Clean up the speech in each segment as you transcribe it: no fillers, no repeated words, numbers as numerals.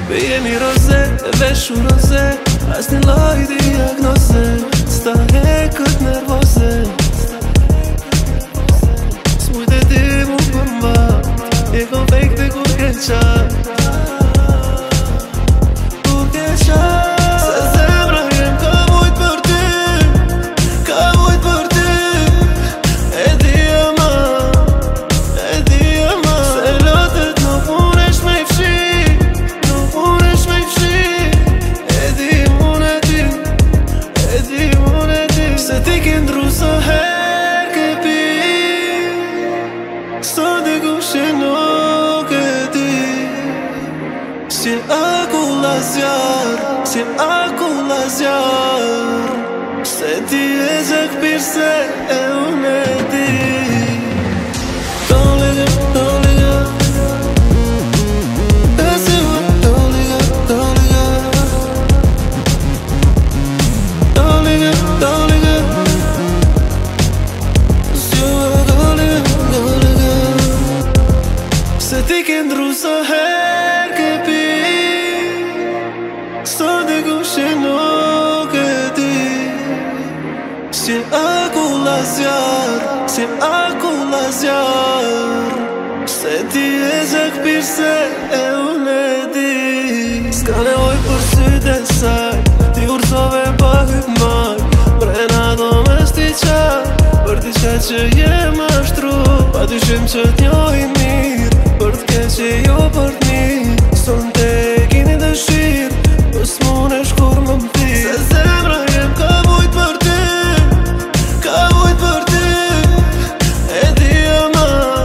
Jemi roze, e veshu roze, as një loj diagnoze, s'ta hekët nervoze. S'mujt e ti mu përmba, e kom fake të kur ke qat. Kur ke qat, se zemra jem ka vujt për ty, ka vujt për ty. E di ama, se lotët nuk munesh me i fshi. Se ti ke ndru so her ke pi, sot e kushe nuk e di. Si akulla zjar, si akulla zjar, se ti e zek pirse e unë e di. Se ti ke ndru so her ke pi, sot e kushe nuk e di. Si akulla zjar, si akulla zjar, se ti e zek pirse e unë e di. S'ka nevoj për syt e saj, ti urzove pa hyp maj, brena do me sti qaj, për ti qaj që jem ashtru, pa dyshim që t'njohin mirë. Për t'keqe jo për t'mi, son te kini dëshir, pës munesh kur më mti. Se zemra jem ka vujt për ty, ka vujt për ty. E di ama,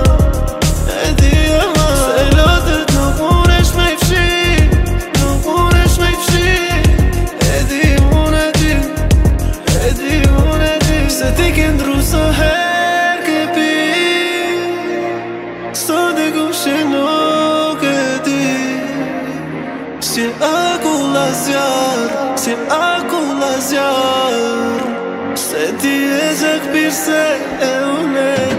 se lotët nuk munesh me i fshi, nuk munesh me i fshi. E di unë e di, e di unë e di. Se ti ke ndru so her ke pi, sot e kushe nuk e di. Si akulla zjar, si akulla zjar, se ti e zek pirse e unë e di.